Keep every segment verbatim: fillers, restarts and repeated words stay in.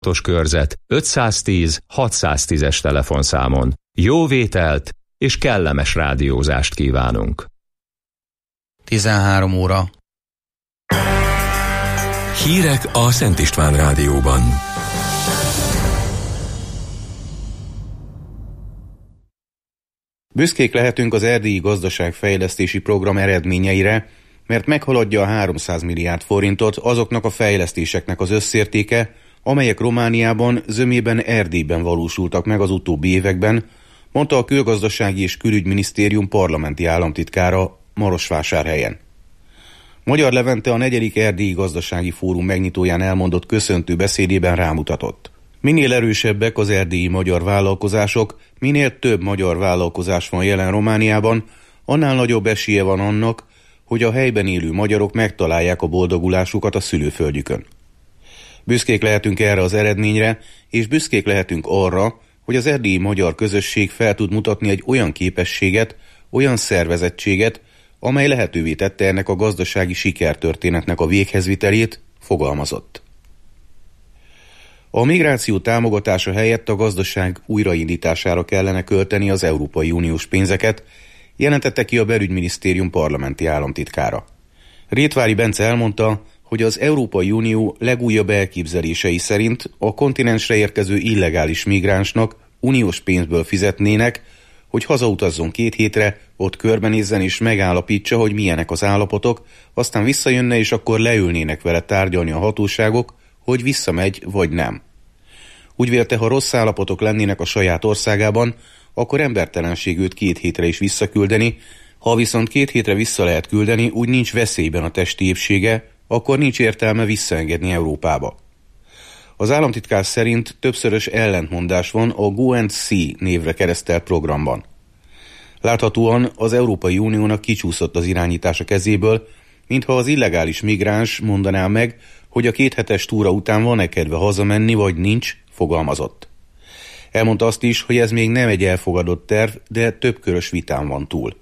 körzet ötszáztíz hatszáztízes telefonszámon. Jó vételt és kellemes rádiózást kívánunk. tizenhárom óra. Hírek a Szent István Rádióban. Büszkék lehetünk az erdélyi gazdaságfejlesztési program eredményeire, mert meghaladja a háromszáz milliárd forintot azoknak a fejlesztéseknek az összértéke, amelyek Romániában, zömében, Erdélyben valósultak meg az utóbbi években, mondta a Külgazdasági és Külügyminisztérium parlamenti államtitkára Marosvásárhelyen. Magyar Levente a negyedik Erdélyi Gazdasági Fórum megnyitóján elmondott köszöntő beszédében rámutatott. Minél erősebbek az erdélyi magyar vállalkozások, minél több magyar vállalkozás van jelen Romániában, annál nagyobb esélye van annak, hogy a helyben élő magyarok megtalálják a boldogulásukat a szülőföldjükön. Büszkék lehetünk erre az eredményre, és büszkék lehetünk arra, hogy az erdélyi magyar közösség fel tud mutatni egy olyan képességet, olyan szervezettséget, amely lehetővé tette ennek a gazdasági sikertörténetnek a véghezvitelét, fogalmazott. A migráció támogatása helyett a gazdaság újraindítására kellene költeni az Európai Uniós pénzeket, jelentette ki a Belügyminisztérium parlamenti államtitkára. Rétvári Bence elmondta, hogy az Európai Unió legújabb elképzelései szerint a kontinensre érkező illegális migránsnak uniós pénzből fizetnének, hogy hazautazzon két hétre, ott körbenézzen és megállapítsa, hogy milyenek az állapotok, aztán visszajönne és akkor leülnének vele tárgyalni a hatóságok, hogy visszamegy vagy nem. Úgy vélte, ha rossz állapotok lennének a saját országában, akkor embertelenség őt két hétre is visszaküldeni, ha viszont két hétre vissza lehet küldeni, úgy nincs veszélyben a testi épsége, akkor nincs értelme visszaengedni Európába. Az államtitkár szerint többszörös ellentmondás van a Go and See névre keresztelt programban. Láthatóan az Európai Uniónak kicsúszott az irányítás a kezéből, mintha az illegális migráns mondaná meg, hogy a kéthetes túra után van-e kedve hazamenni, vagy nincs, fogalmazott. Elmondta azt is, hogy ez még nem egy elfogadott terv, de többkörös vitán van túl.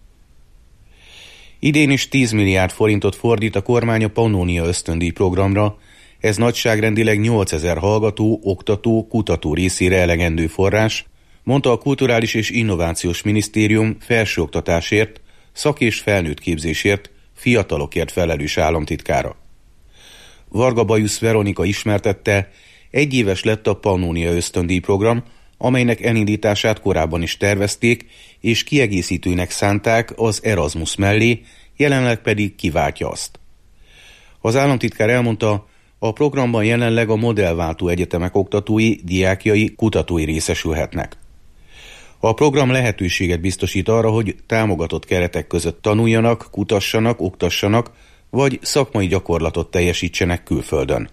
Idén is tíz milliárd forintot fordít a kormány a Pannónia ösztöndíj programra, ez nagyságrendileg nyolcezer hallgató, oktató, kutató részére elegendő forrás, mondta a Kulturális és Innovációs Minisztérium felsőoktatásért, szak- és felnőtt képzésért, fiatalokért felelős államtitkára. Varga Bajusz Veronika ismertette, egyéves lett a Pannónia ösztöndíj program, amelynek elindítását korábban is tervezték, és kiegészítőnek szánták az Erasmus mellé, jelenleg pedig kiváltja azt. Az államtitkár elmondta, a programban jelenleg a modellváltó egyetemek oktatói, diákjai, kutatói részesülhetnek. A program lehetőséget biztosít arra, hogy támogatott keretek között tanuljanak, kutassanak, oktassanak, vagy szakmai gyakorlatot teljesítsenek külföldön.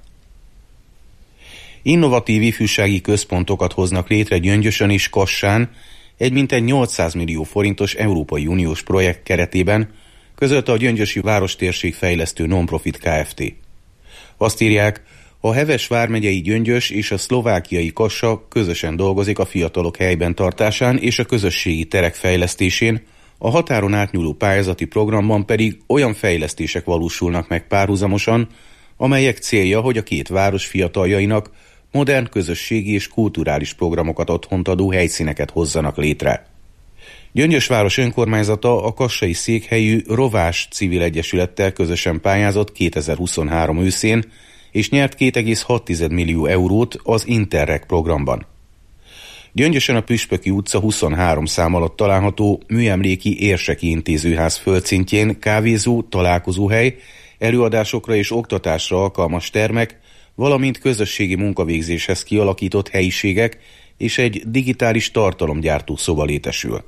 Innovatív ifjúsági központokat hoznak létre Gyöngyösön és Kassán egy mintegy nyolcszáz millió forintos Európai Uniós projekt keretében, közölte a Gyöngyösi Várostérség Fejlesztő Nonprofit Kft. Azt írják, a Heves vármegyei Gyöngyös és a szlovákiai Kassa közösen dolgozik a fiatalok helyben tartásán és a közösségi terek fejlesztésén, a határon átnyúló pályázati programban pedig olyan fejlesztések valósulnak meg párhuzamosan, amelyek célja, hogy a két város fiataljainak modern közösségi és kulturális programokat otthont adó helyszíneket hozzanak létre. Gyöngyösváros önkormányzata a kassai székhelyű Rovás Civil Egyesülettel közösen pályázott kétezer-huszonhárom őszén, és nyert két egész hat millió eurót az Interreg programban. Gyöngyösen a Püspöki utca huszonhárom szám alatt található Műemléki Érseki Intézőház földszintjén kávézó, találkozóhely, előadásokra és oktatásra alkalmas termek, valamint közösségi munkavégzéshez kialakított helyiségek és egy digitális tartalomgyártó szoba létesül.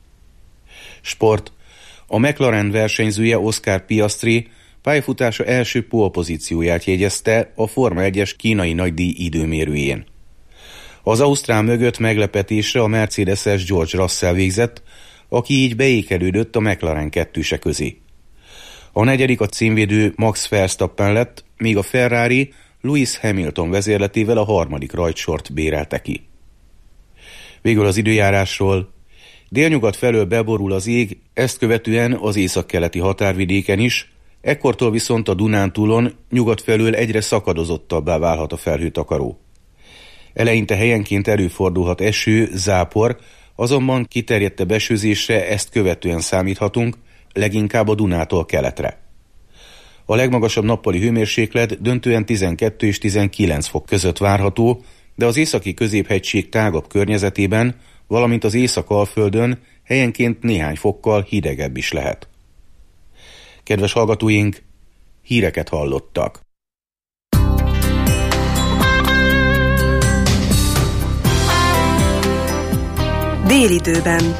Sport. A McLaren versenyzője Oscar Piastri pályafutása első pole-pozícióját jegyezte a Forma egyes kínai nagydíj időmérőjén. Az ausztrál mögött meglepetésre a Mercedes-es George Russell végzett, aki így beékelődött a McLaren kettőse közé. A negyedik a címvédő Max Verstappen lett, míg a Ferrari Lewis Hamilton vezérletével a harmadik rajtsort bérelte ki. Végül az időjárásról. Délnyugat felől beborul az ég, ezt követően az északkeleti határvidéken is, ekkortól viszont a Dunántúlon nyugat felől egyre szakadozottabbá válhat a felhőtakaró. Eleinte helyenként előfordulhat eső, zápor, azonban kiterjedtebb esőzésre ezt követően számíthatunk, leginkább a Dunától keletre. A legmagasabb nappali hőmérséklet döntően tizenkettő és tizenkilenc fok között várható, de az északi középhegység tágabb környezetében, valamint az Észak-Alföldön helyenként néhány fokkal hidegebb is lehet. Kedves hallgatóink, híreket hallottak. Délidőben.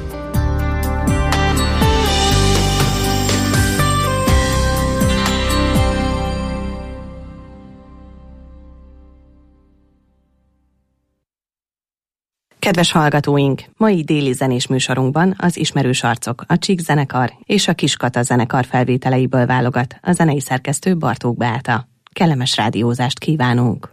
Kedves hallgatóink! Mai déli zenés műsorunkban az ismerős arcok, a Csík zenekar és a Kiskata zenekar felvételeiből válogat a zenei szerkesztő Bartók Beáta. Kellemes rádiózást kívánunk!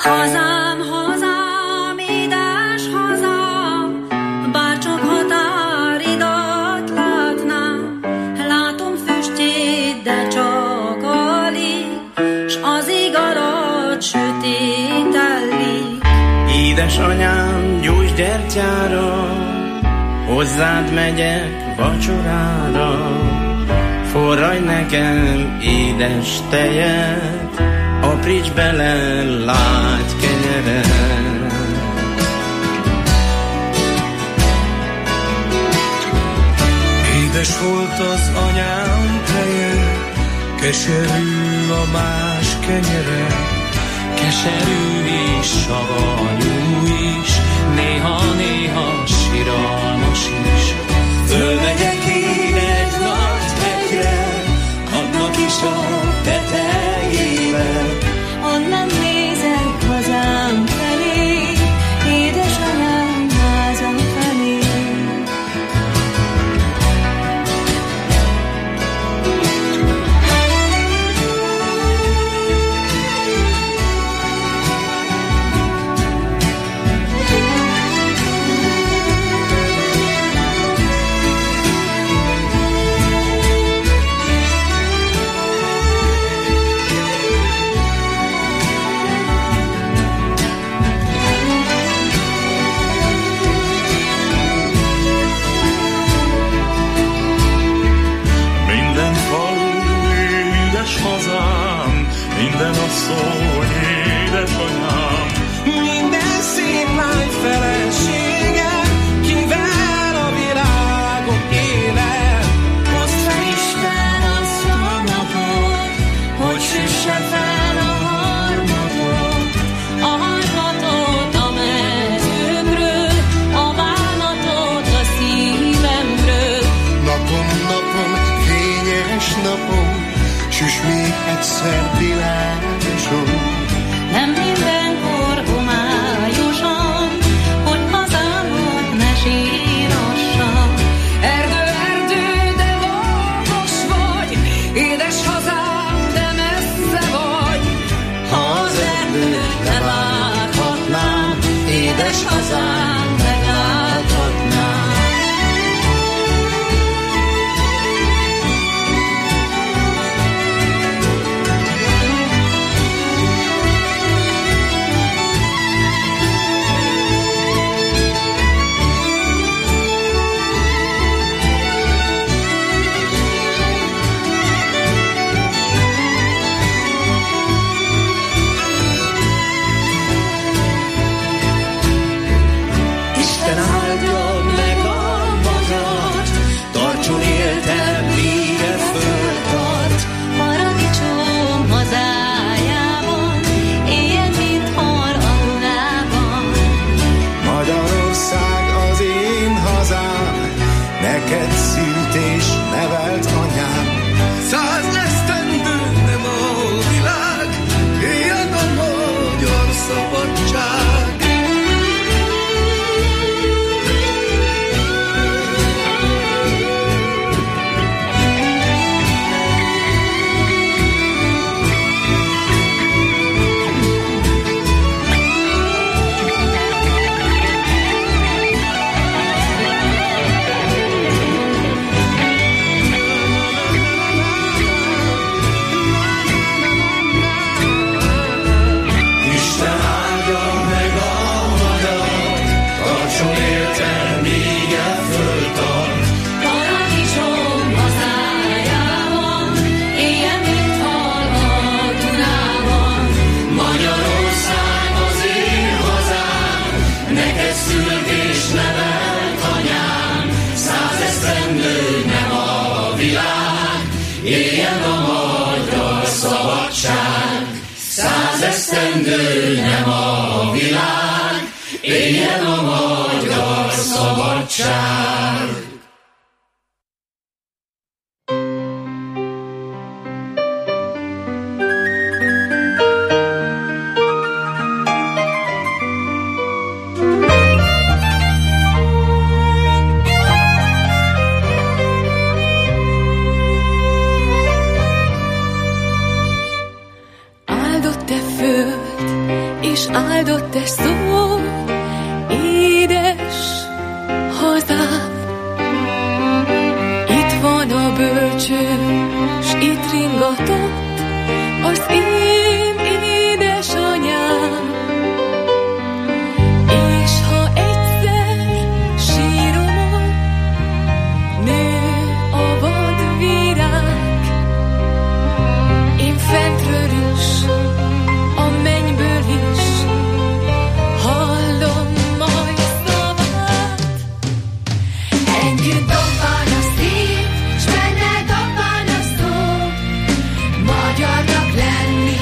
Hazám, hazám, édes hazám, bárcsak határidat látnám, látom füstjét, de csak alig, s az ég alatt sötétellik. Édesanyám, gyújts gyertyára, hozzád megyek vacsorára, forraj nekem édes tejet, apríts bele lágy kenyeret. Édes volt az anyám teje, keserű a más kenyere, keserű és savanyú is, néha-néha siralmas is. Fölmegyek én egy nagy hegyre, annak is a tetejével, Onnan nézek hazám felé, édesanyám házam felé. minden asszony, édesanyám, minden szép lány felesége, kivel a világon élet. Hozd fel Isten azt a napot, hogy süsse fel a harmatot, a harmatot a mezőkről, a bánatot a szívemről. Napon, napon, fényes napon, süss még egyszer világoson. Nem mindenkor homályosan, hogy hazámat ne sírassam. Erdő, erdő, de magos vagy, édes hazám, de messze vagy. Ha az erdőt ne láthatnám, édes hazám, megláthatnám. Neked szült és nevelt anyám. Száz esztendő nem a világ, ilyen a magyar szabadság. Esztendő nem a világ, éljen a magyar szabadság. és áldott-e szó, édes hazám. Itt van a bölcső, s itt ringatott az én édesanyám. És ha egyszer síromon nő a vad virág, én fentről is, a mennyből is hallom majd szavát. Együtt dobban a szív, s benne dobban a szó, magyarnak lenni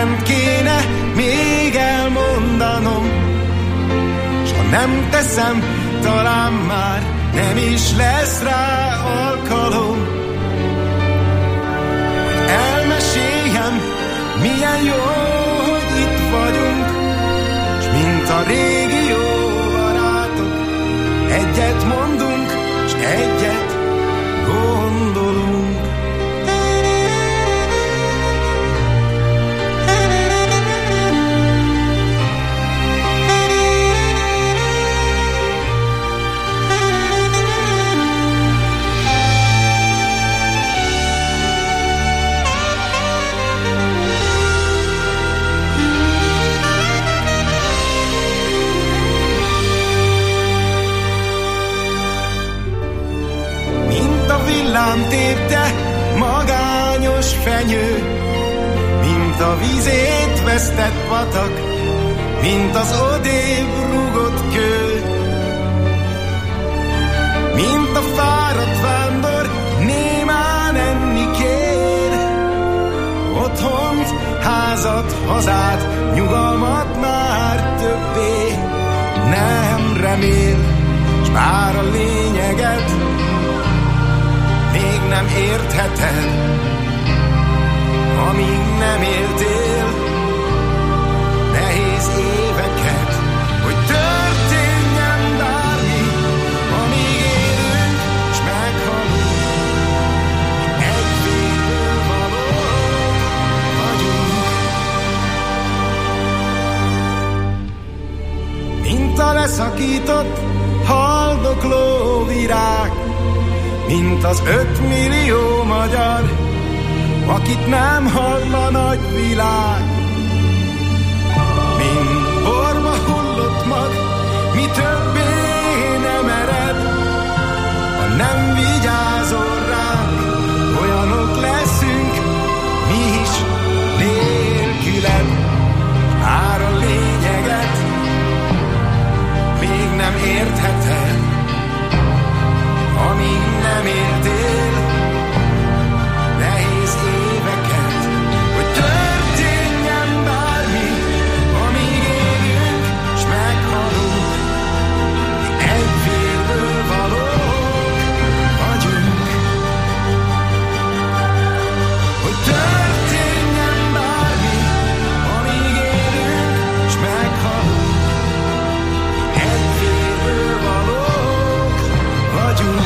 mindent kéne még elmondanom, s ha nem teszem, talán már nem is lesz rá alkalom, hogy elmeséljem, milyen jó, hogy itt vagyunk, s mint a régi jó barátok, egyet mondunk, s egyet gondolunk. Villám tépte magányos fenyő, mint a vízét vesztett patak, mint az odébb rúgott kő, mint a fáradt vándor némán enni kér. Otthont, házat, hazát, nyugalmat már többé nem remél, s bár a lényeget még nem értheted, amíg nem éltél nehéz éveket, hogy történjen bármi, amíg élünk, s meghalunk, egy végből valók vagyunk. Mint a leszakított, haldokló virág, mint az ötmillió magyar, akit nem hall a nagyvilág. Mint orva hullott mag, mi többé nem ered, ha nem vigyázol ránk, olyanok leszünk mi is nélküled. Már a lényeget még nem értheted, amíg nem éltél nehéz éveket, hogy történjen bármi, amíg élünk, s meghalunk, mi egy vérből valók vagyunk. Hogy történjen bármi, amíg élünk, s meghalunk, mi egy vérből valók vagyunk.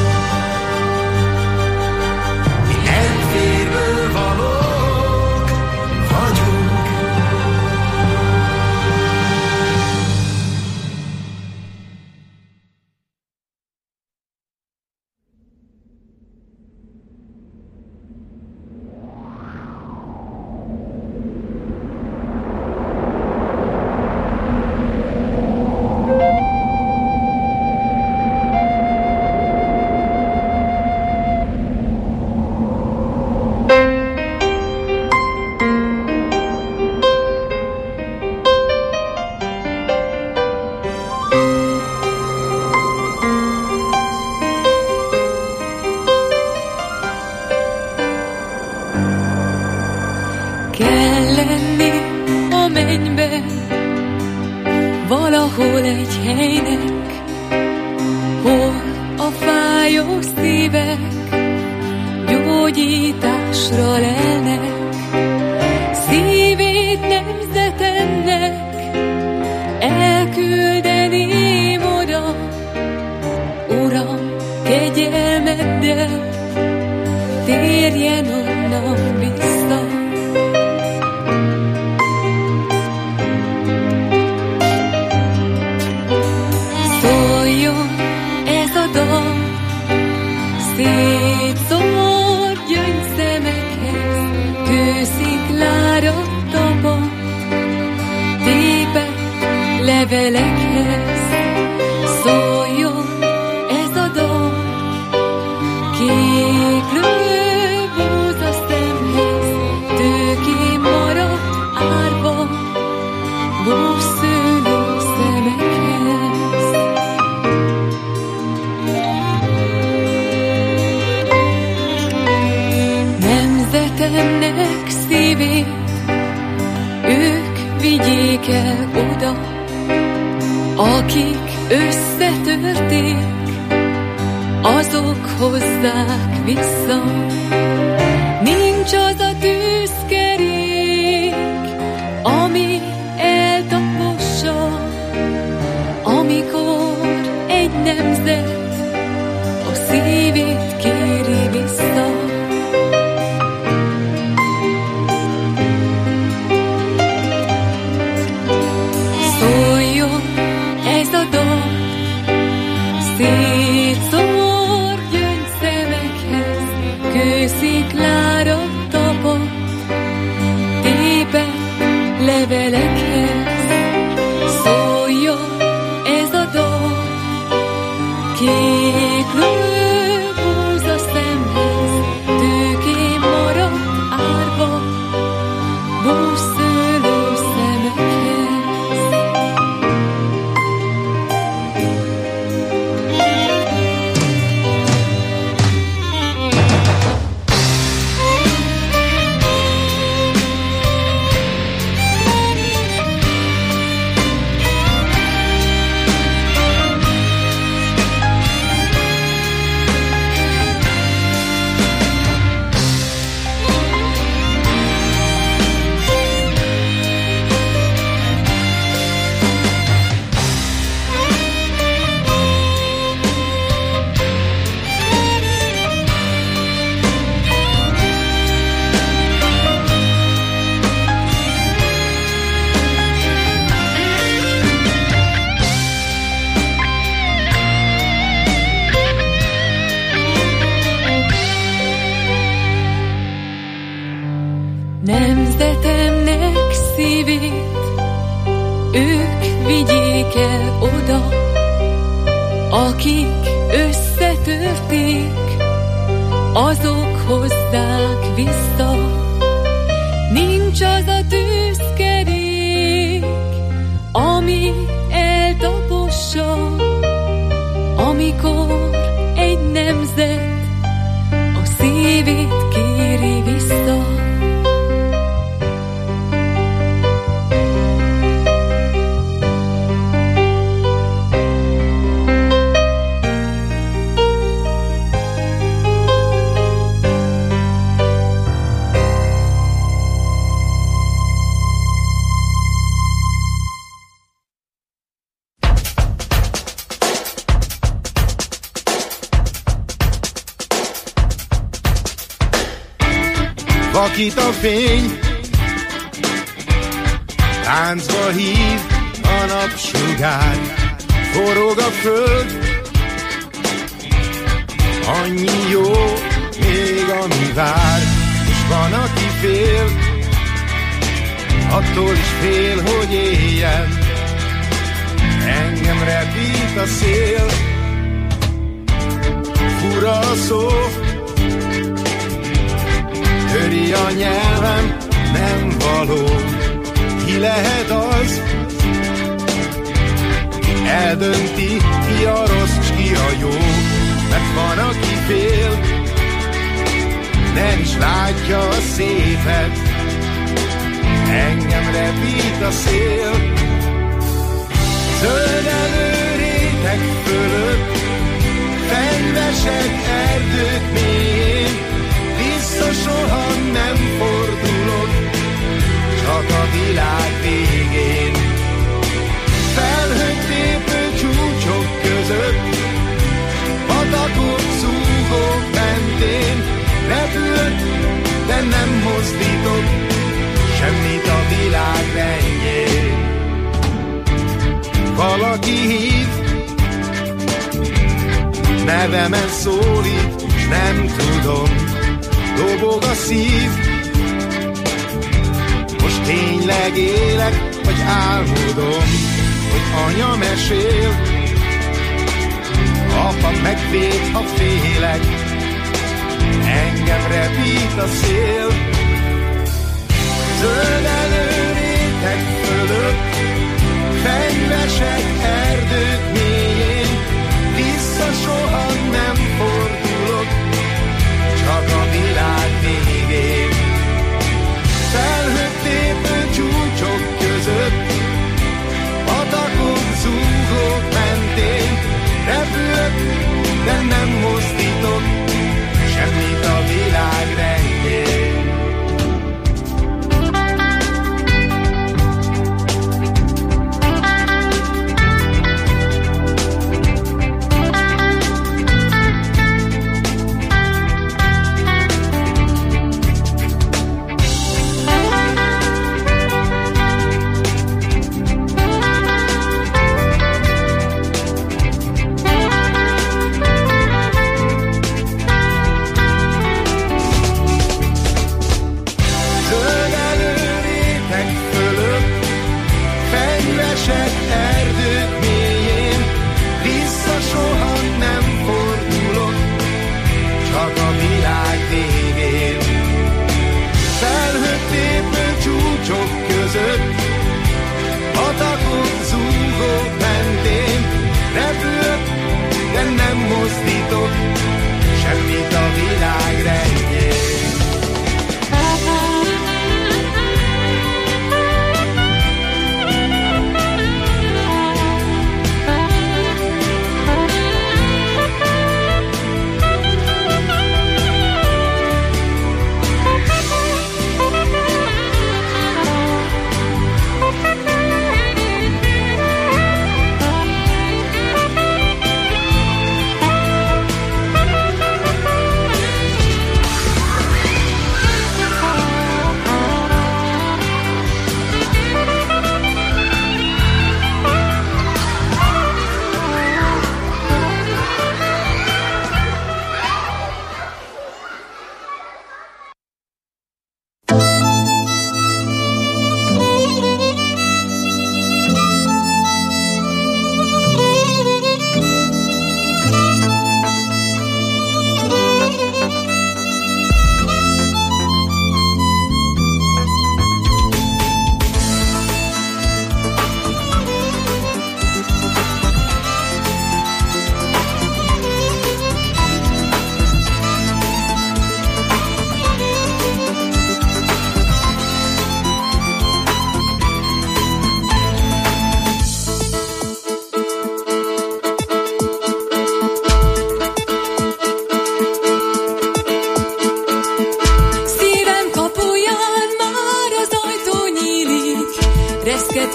Valahol egy helynek, hol a fájó szívek gyógyításra lelnek, szívét nemzetemnek elküldeném oda. Uram, kegyelmeddel térjen onnan vissza. Szétszór gyöngyszemekhez, kősziklára tapadt, tépett levelekhez. Szóljon ez a dal, kéklő búza szemhez, tőkén maradt árva, búszszőlő szemekhez. Nemzetemnek szívét összetörték, azok hozzák vissza. Nincs az a tűzkerék, ami eltapossa, amikor egy nemzet a szívét kéri vissza. Szóljon ez a dal szétszór gyöngyszemekhez, kősziklára tapad, tépett levelekhez. Szóljon ez a dal kéklő búza szemhez, tőkén maradt árva, búszszőlő szemekhez. Nemzetemnek szívét ők vigyék el oda, akik összetörték, azok hozzák vissza. Nincs az a tűzkerék, ami eltapossa, amikor egy nemzet a szívét kéri vissza. Vakít a fény, táncba hív a napsugár, forog a föld, annyi jó még ami vár, és van aki fél, attól is fél, hogy éljen, engem repít a szél, fura a szó, töri a nyelvem, nem való. Ki lehet az, ki eldönti, ki a rossz, s ki a jó. Mert van, aki fél, nem is látja a szépet, engem repít a szél. Zöldelő réteg fölött, fenyvesek erdők mélyén, vissza soha nem fordulok, csak a világ végén. Felhők tépő csúcsok között, patakok, szúgók mentén, repülök, de nem mozdítok semmit a világ rendjén. Valaki hív, nevemen szólít, s nem tudom, dobog a szív, most tényleg élek, vagy álmodom, hogy anya mesél, apa megvéd, ha félek, engem repít a szél. Zöldelő réteg fölött, fenyvesek erdők mélyén, vissza soha nem fordulok, csak a világ végén. Felhők tépő csúcsok között, patakok, zúgók mentén,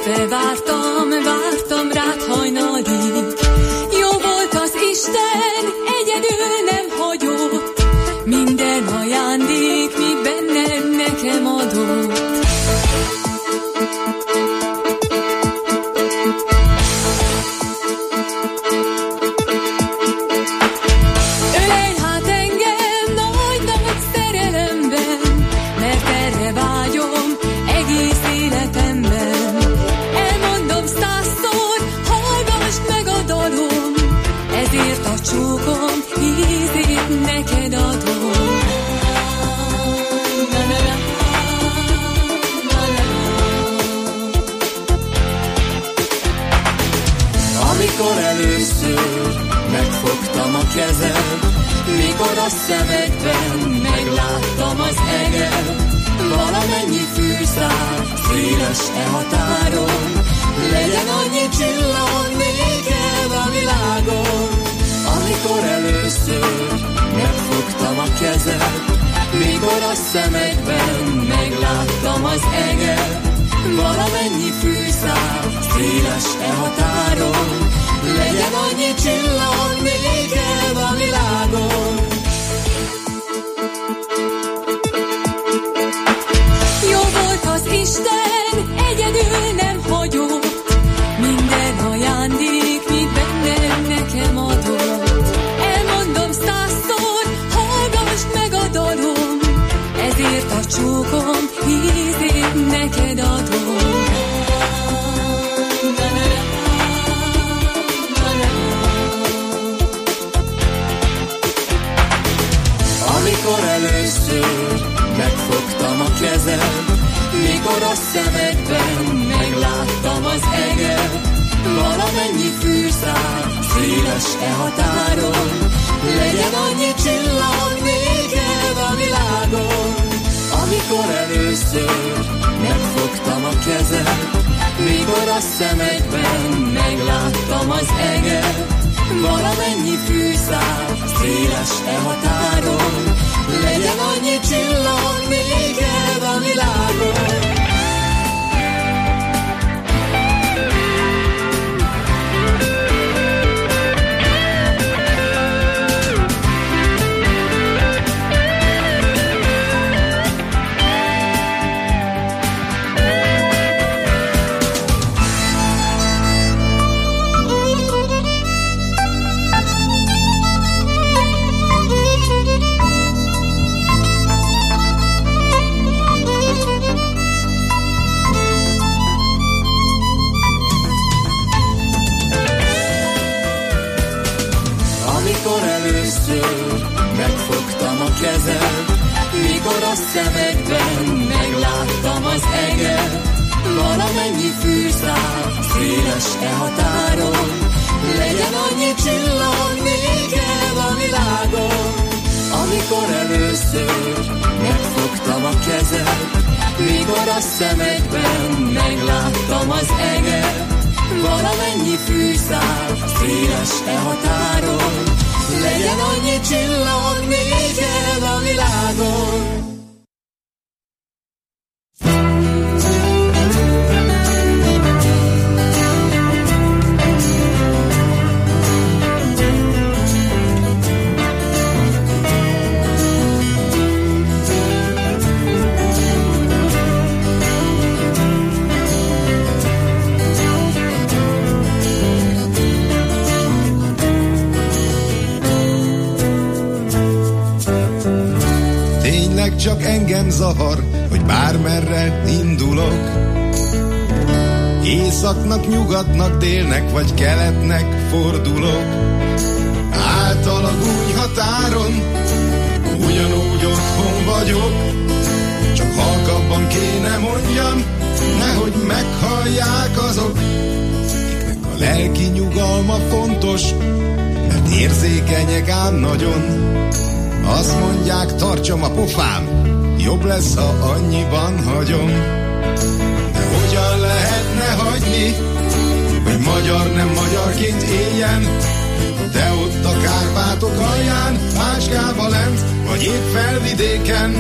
Élve vártam, vártam rád hajnalig. Jó volt az Isten, egyedül nem hagyott. Minden ajándék, mi benned nekem adott. Ölelj hát engem nagy-nagy szerelemben, mert erre vágyom egész életemben. Elmondom százszor, hallgass meg a dalom, ezért a csókom ízét neked adom. Amikor először megfogtam a kezed, mikor a szemedben megláttam az eget, valamennyi fűszál széles-e határon, legyen annyi csillag néked a világon. Amikor először megfogtam a kezed, mikor a szemedben megláttam az eget, valamennyi fűszál széles-e határon, legyen annyi csillag néked a világon. Jó volt az Isten, egyedül nem hagyott. Minden ajándék, mit benned nekem adott. Elmondom százszor, hallgass meg a dalom, ezért a csókom ízét neked adom. Amikor először megfogtam a kezed, mikor a szemedben megláttam az eget, valamennyi fűszál széles-e határon, legyen annyi csillag néked a világon. Amikor először megfogtam a kezed, mikor a szemedben megláttam az eget, valamennyi fűszál széles-e határon, legyen annyi csillag néked a világon. Amikor először megfogtam a kezed, mikor a szemedben megláttam az eget, valamennyi fűszál széles-e határon, legyen annyi csillag néked a világon. Amikor először megfogtam a kezed, mikor a szemedben megláttam az eget, valamennyi fűszál széles-e határon, legyen annyi csillag néked a világon. Csak engem zavar, hogy bármerre indulok. Északnak, nyugatnak, délnek vagy keletnek fordulok. Által a gúny határon ugyanúgy otthon vagyok. Csak halkabban kéne mondjam, nehogy meghallják azok, akiknek a lelki nyugalma fontos, mert érzékenyek ám nagyon. Azt mondják, tartsam a pofám, jobb lesz, ha annyiban hagyom. De hogyan lehetne hagyni, hogy magyar nem magyarként éljen? De ott a Kárpátok alján, Ácskába lent, vagy épp felvidéken.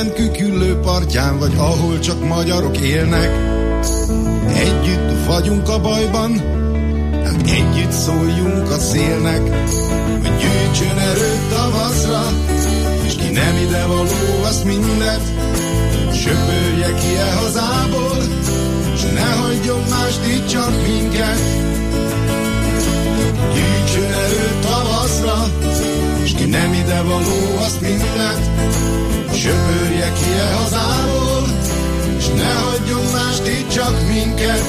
minden küküllő partján, vagy ahol csak magyarok élnek. Együtt vagyunk a bajban, hát együtt szóljunk a szélnek, hogy gyűjtsön erőt tavaszra, és ki nem ide való, azt mindet söpörje ki e hazából, és ne hagyjon mást, itt csak minket. Gyűjtsön erőt tavaszra, és ki nem ide való, azt mindet söpörje ki e hazából, és ne hagyjon mást, itt csak minket.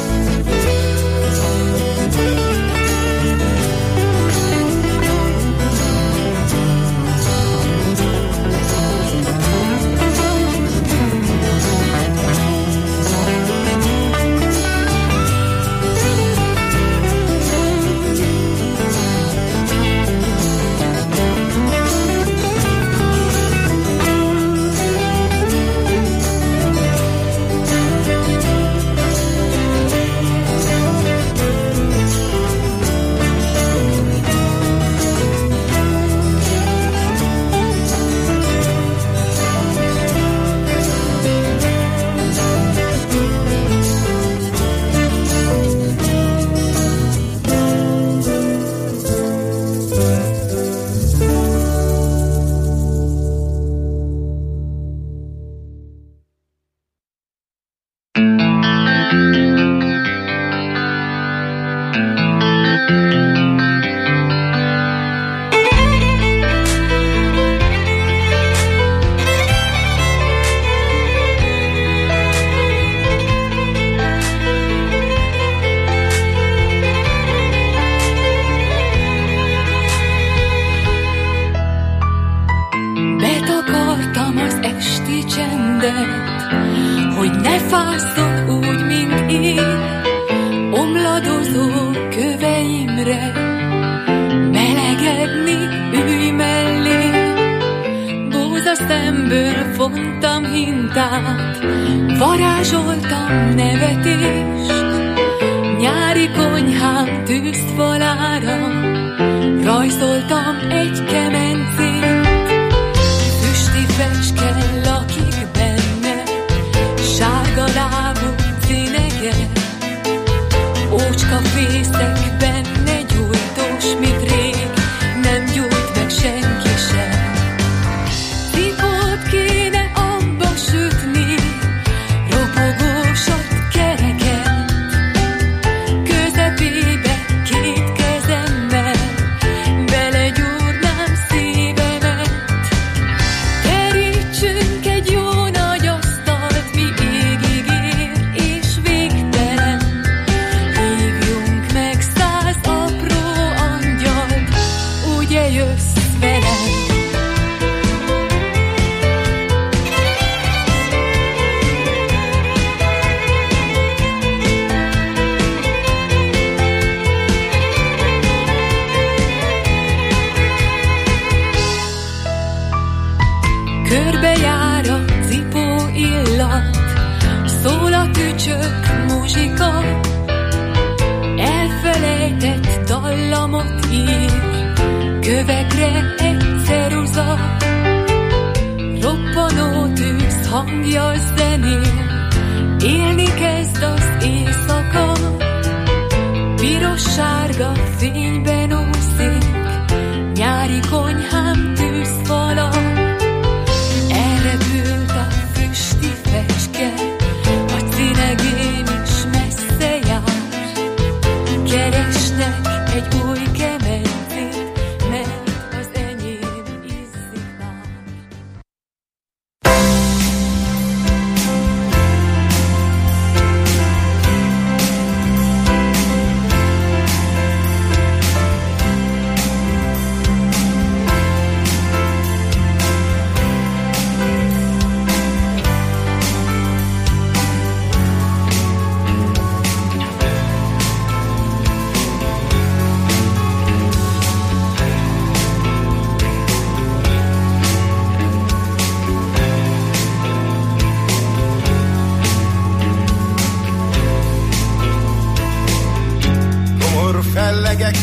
Fellegek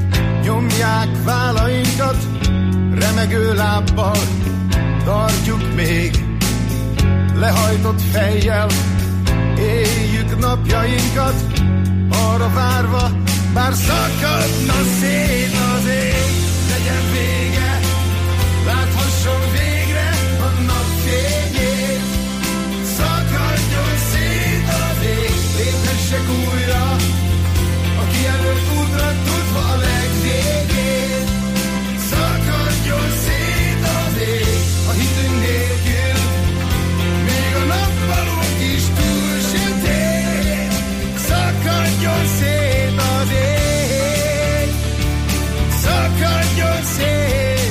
nyomják vállainkat, remegő lábbal tartjuk még lehajtott fejjel éljük napjainkat, arra várva, bár szakadna szét az ég, legyen vége, láthasson végre a napfényét. Szakadjon szét az ég, léphessek újra a kijelölt útra, tudva a legvégét. Szakadjon szét az ég, a hitünk nélkül még a nappalunk is túl sötét. Szakadjon szét az ég, szakadjon szét.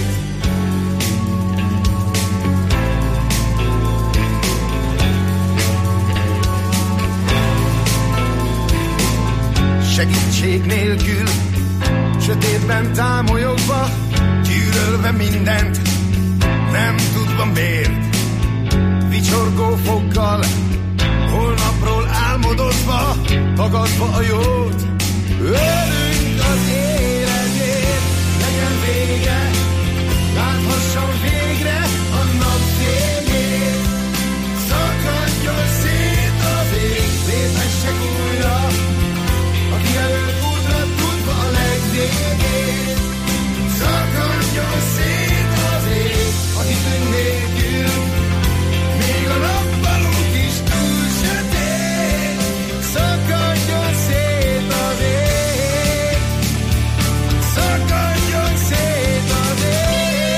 Segítség nélkül, sötétben támolyogva, gyűlölve mindent, nem tudva miért. Vicsorgó foggal, holnapról álmodozva, tagadva a jót, ölünk az életért. Legyen vége, láthassam végre a napfényét. Szakadjon szét az ég, léphessek újra a kijelölt útra, tudva a legvégét. Szakadjon szét az ég, a hitünk nélkül még a nappalunk is túl sötét. Szakadjon szét az ég, szakadjon szét az ég.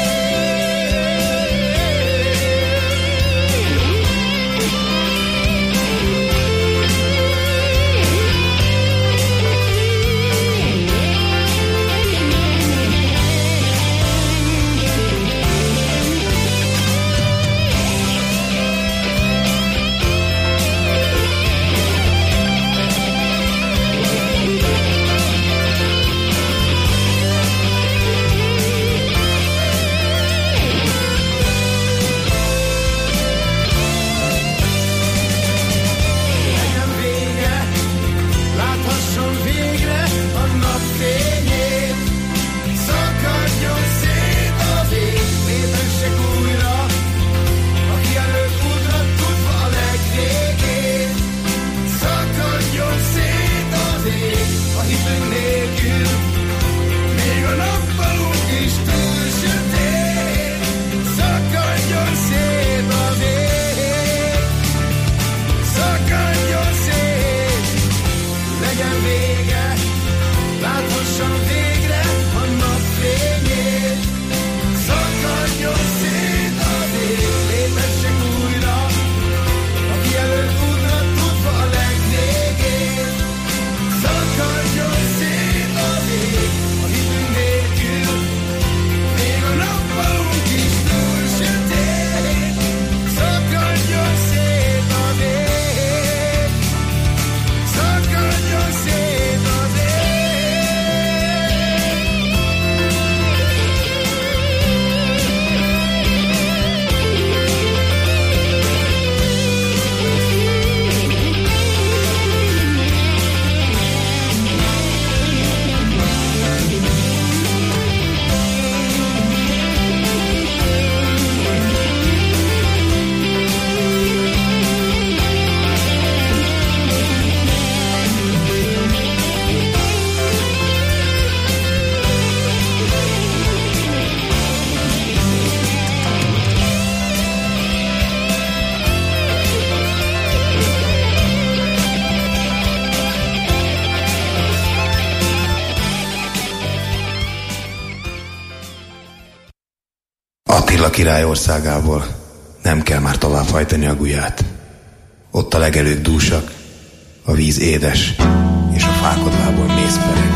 Attila király országából nem kell már tovább hajtani a gulyát. Ott a legelők dúsak, a víz édes, és a fákodvából méz pereg.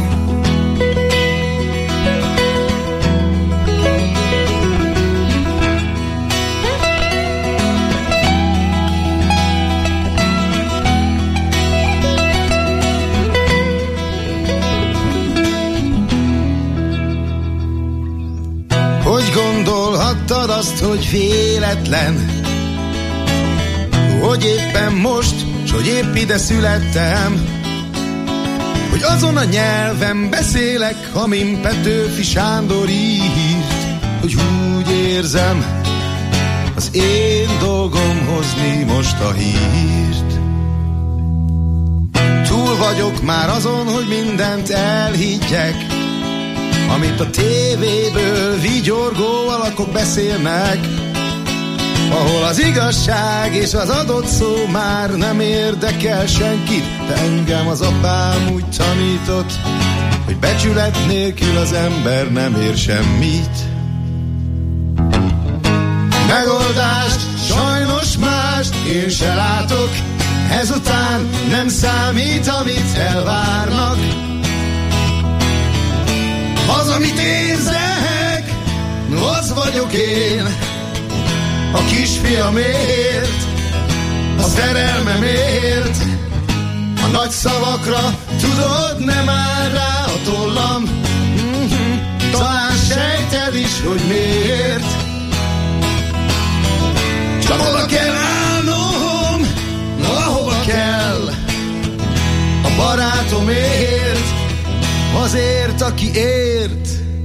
Hogy gondolhattad azt, hogy véletlen, hogy éppen most, s hogy épp ide születtem, hogy azon a nyelven beszélek, amin Petőfi Sándor írt, hogy úgy érzem, az én dolgom hozni most a hírt. Túl vagyok már azon, hogy mindent elhiggyek, amit a tévéből vigyorgó alakok beszélnek, ahol az igazság és az adott szó már nem érdekel senkit, de engem az apám úgy tanított, hogy becsület nélkül az ember nem ér semmit. Megoldást, sajnos mást én se látok, ezután nem számít, amit elvárnak. Az, amit érzek, az vagyok én, a kisfiamért, a szerelmemért. A nagy szavakra, tudod, nem áll rá a tollam. Mm-hmm. Talán sejted is, hogy miért. Csak oda kell állnom, ahova kell, a barátomért, azért, aki ért.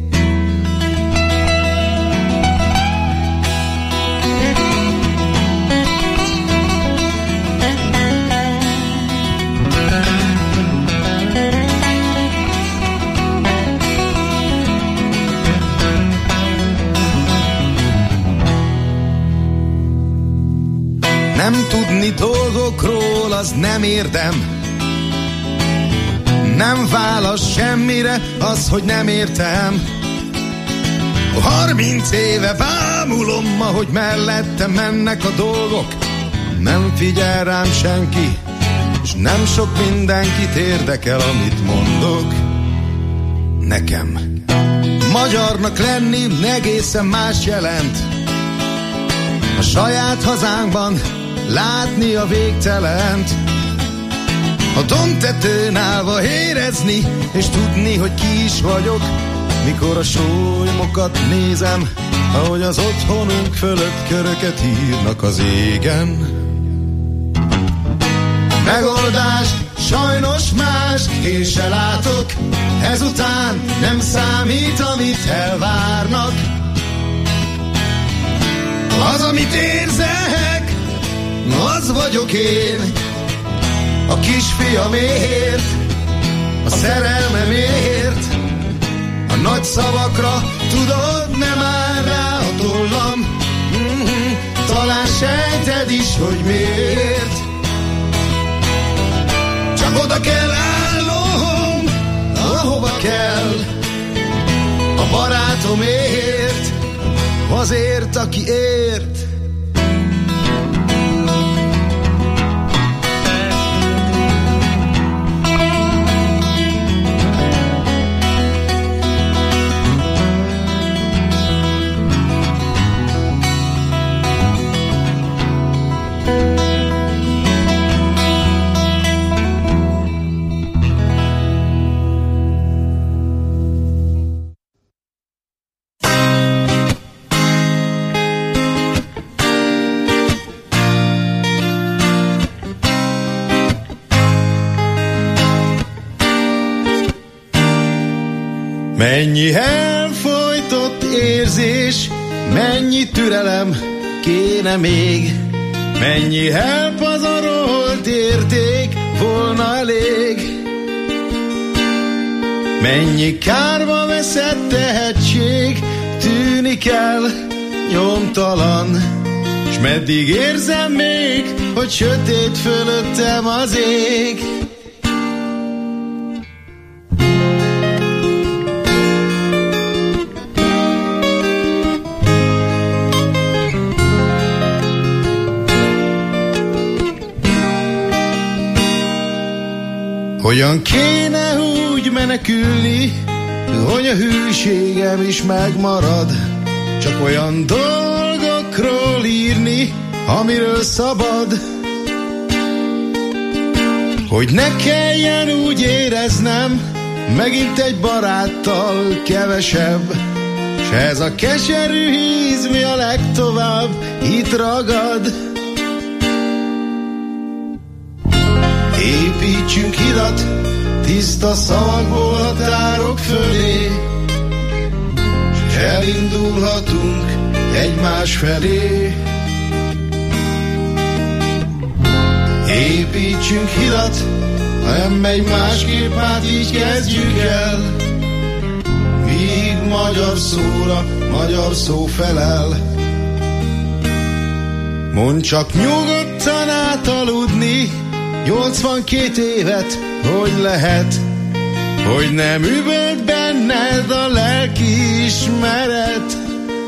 Nem tudni dolgokról, az nem érdem. Nem válasz semmire az, hogy nem értem. Harminc éve bámulom, ahogy mellettem mennek a dolgok. Nem figyel rám senki, és nem sok mindenkit érdekel, amit mondok. Nekem magyarnak lenni egészen más jelent. A saját hazánkban látni a végtelent, a dombtetőn állva érezni, és tudni, hogy ki is vagyok, mikor a sólymokat nézem, ahogy az otthonunk fölött köröket írnak az égen. Megoldást, sajnos más én se látok, ezután nem számít, amit elvárnak. Az, amit érzek, az vagyok én, a kisfiamért, a szerelmemért. A nagy szavakra, tudod, nem áll rá a tollam. Mm-hmm. Talán sejted is, hogy miért. Csak oda kell állnom, ahova kell, a barátomért, azért, aki ért. Mennyi elfojtott érzés, mennyi türelem kéne még, mennyi elpazarolt érték volna elég, mennyi kárba veszett tehetség tűnik el nyomtalan, s meddig érzem még, hogy sötét fölöttem az ég. Hogyan kéne úgy menekülni, hogy a hűségem is megmarad, csak olyan dolgokról írni, amiről szabad, hogy ne kelljen úgy éreznem, megint egy baráttal kevesebb, s ez a keserű híz mi a legtovább itt ragad. Építsünk hidat tiszta szavakból határok fölé, s elindulhatunk egymás felé. Építsünk hidat, ha nem megy másképp, hát így kezdjük el. Míg magyar szóra magyar szó felel. Mondd csak nyugodtan átaludni, nyolcvankét évet, hogy lehet, hogy nem üvölt benned a lelki ismeret.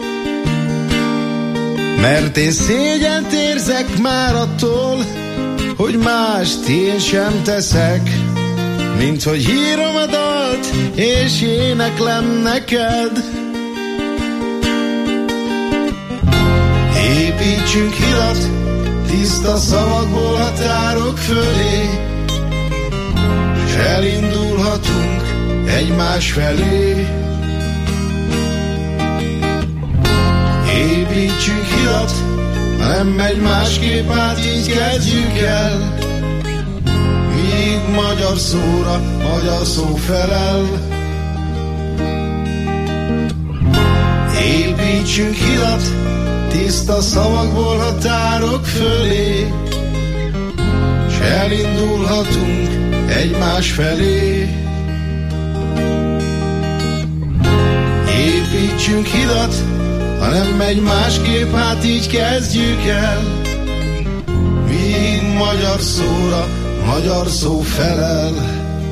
Mert én szégyent érzek már attól, hogy mást én sem teszek, mint hogy hírom a dalt, és éneklem neked. Építsünk hidat, tiszta szavakból határok fölé, s elindulhatunk egymás felé. Építsünk hidat, ha nem megy másképp, hát így kezdjük el. Míg magyar szóra magyar szó felel. Építsünk hidat, tiszta szavakból határok fölé, s elindulhatunk egymás felé. Építsünk hidat, ha nem megy másképp, hát így kezdjük el. Míg magyar szóra magyar szó felel.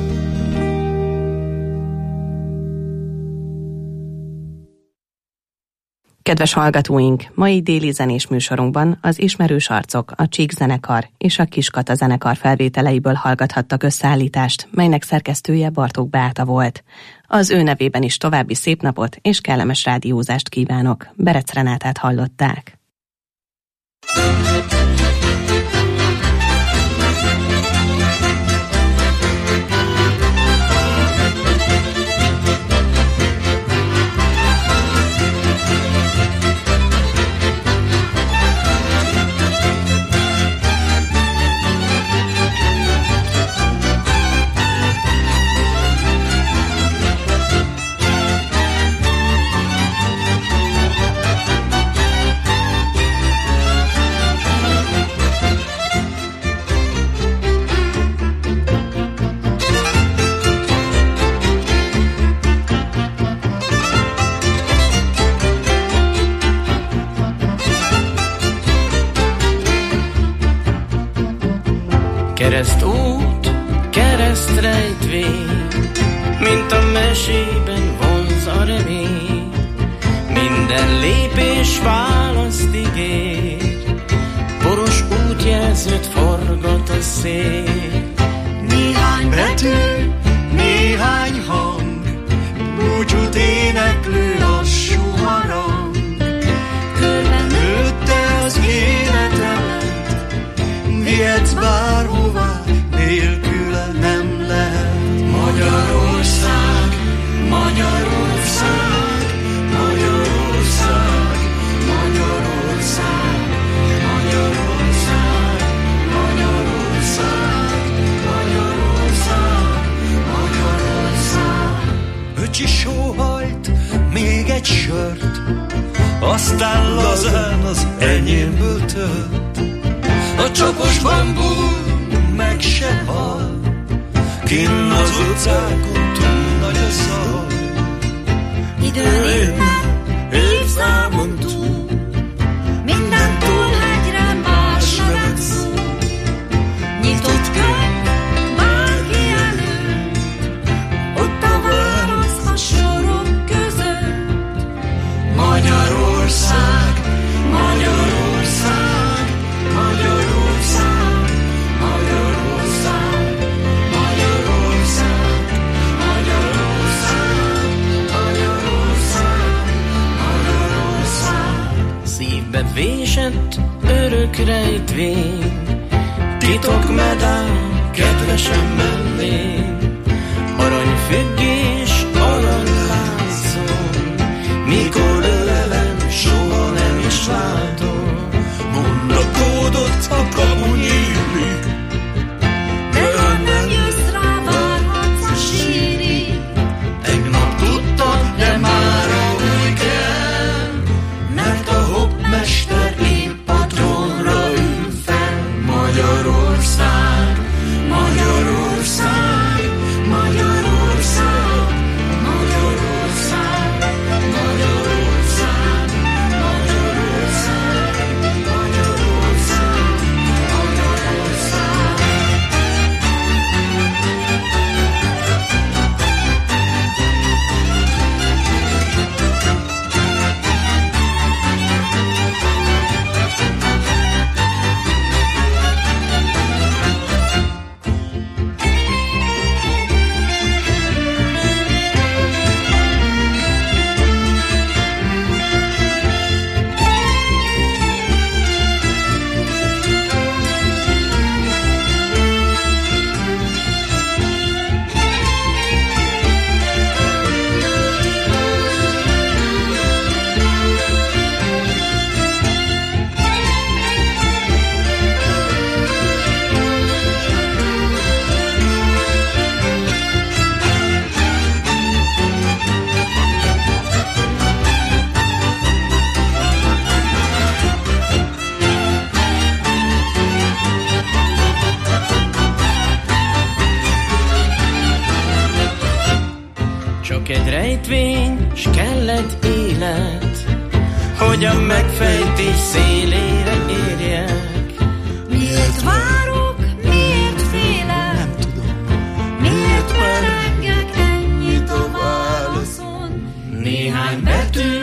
Kedves hallgatóink, mai déli zenés műsorunkban az Ismerős arcok, a Csík zenekar és a Kiskata zenekar felvételeiből hallgathattak összeállítást, melynek szerkesztője Bartók Beáta volt. Az ő nevében is további szép napot és kellemes rádiózást kívánok. Berec Renátát hallották. Keresztút, keresztrejtvény, mint a mesében vonz a remény. Minden lépés választ ígér, poros útjelzőt forgat a szél. Néhány betű, néhány hang, búcsút éneklő lassú harang. Körben nőtte az életemet, vihetsz bárhová, nélküle nem lehet. Magyarország, Magyarország, Magyarország, Magyarország, Magyarország, Magyarország, Magyarország, Magyarország. Öcsi sóhajt, még egy sört, aztán lazán az enyémből tört. A csapos bambú meg se hal, kinn az utcákon túl nagy a szal. Időn évszámon túl, minden túlhegyre más nevet szól. Nyitott könyv bárki előtt, ott a válasz a sorok között. Magyarország, Magyarország, Magyarország, Magyarország, Magyarország, Magyarország, Magyarország, Magyarország. Szívbe vésett örök rejtvény, titok medál kedvesem mellén. Aranyfüggés, aranyláncon, mikor ölelem, soha nem is látom. Mondd a kódot, a kapu nyílik, de ha nem jössz rá, várhatsz a sírig. tegnap tudtam, De mára úgy kell, mert a hoppmester épp a trónra ül fel. Magyarország, rejtvény, s kellett élet, hogy a megfejtés szélére érjek. Miért várok, miért félek? Nem tudom. Miért merengek ennyit a válaszon? Néhány betű